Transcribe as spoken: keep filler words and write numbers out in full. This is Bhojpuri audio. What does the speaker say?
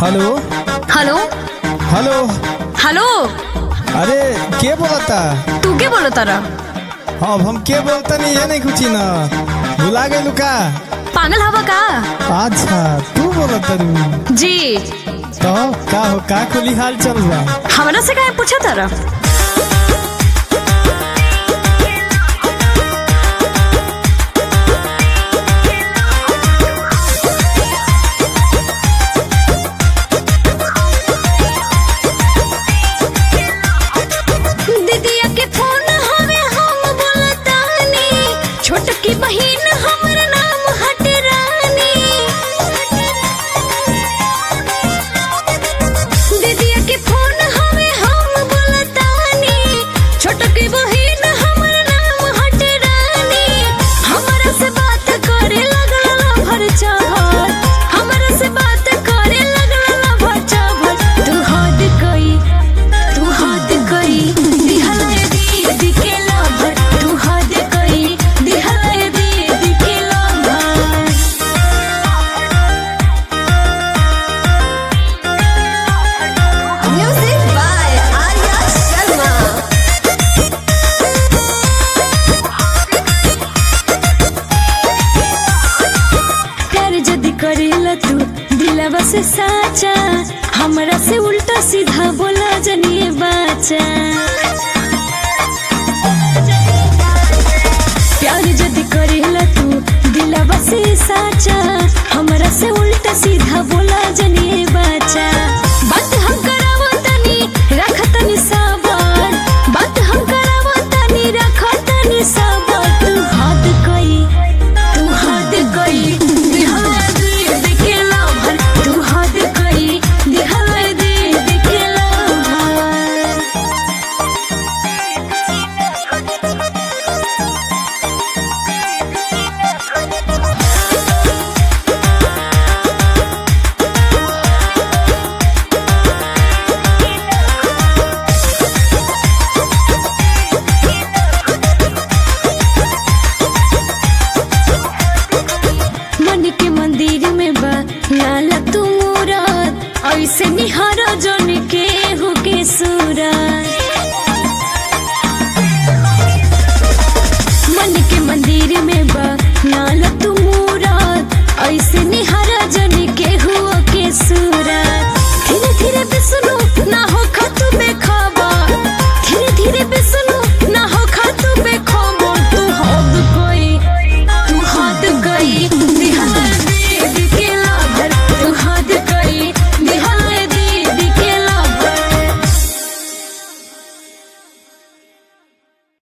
Hello hello hello. हेलो। अरे के बोलता? तू के बोलो तारा? अब हम के बोलता नहीं है नहीं कुछ ना भुला गए का? पागल हवा का? अच्छा तू बोलता रू जी। तो का हो का खुली हाल चल रहा? हमारा से काहे पूछा तारा? दीदिया के फोन हवे हम बोलतानी, छोटकी बहिन हमर नाम हटे रानी। दीदिया के फोन हवे हम बोलतानी, छोटकी बहिन हमर नाम हटे रानी। हमरा से बात करे लगला भर चाहत, हमरा से बात करे लगला भर चाहत। तू हद कई, तू हद कई दिहले दीदी के लभर, तू हद कई दिहले दीदी के lover. Music by Arya Sharma. प्यार जदी करेला तू दिलवा से साचा, हमरा से उल्टा सीधा बोला जनिए बाचा। प्यार जदी करेला तू दिलवा से साचा, हमरा से उल्टा सीधा बोला जनिए बाचा। बात हम करावो तनी रख तनी साबर, बात हम करावो तनी रख तनी साबर। तू हद कई, तू हद कई दिहले दीदी के लभर, तू हद कई दिहले दीदी के लभर। मन के मंदिर में बा लाला तू मूरत, ऐसे निहारो जन के हो के सूरत।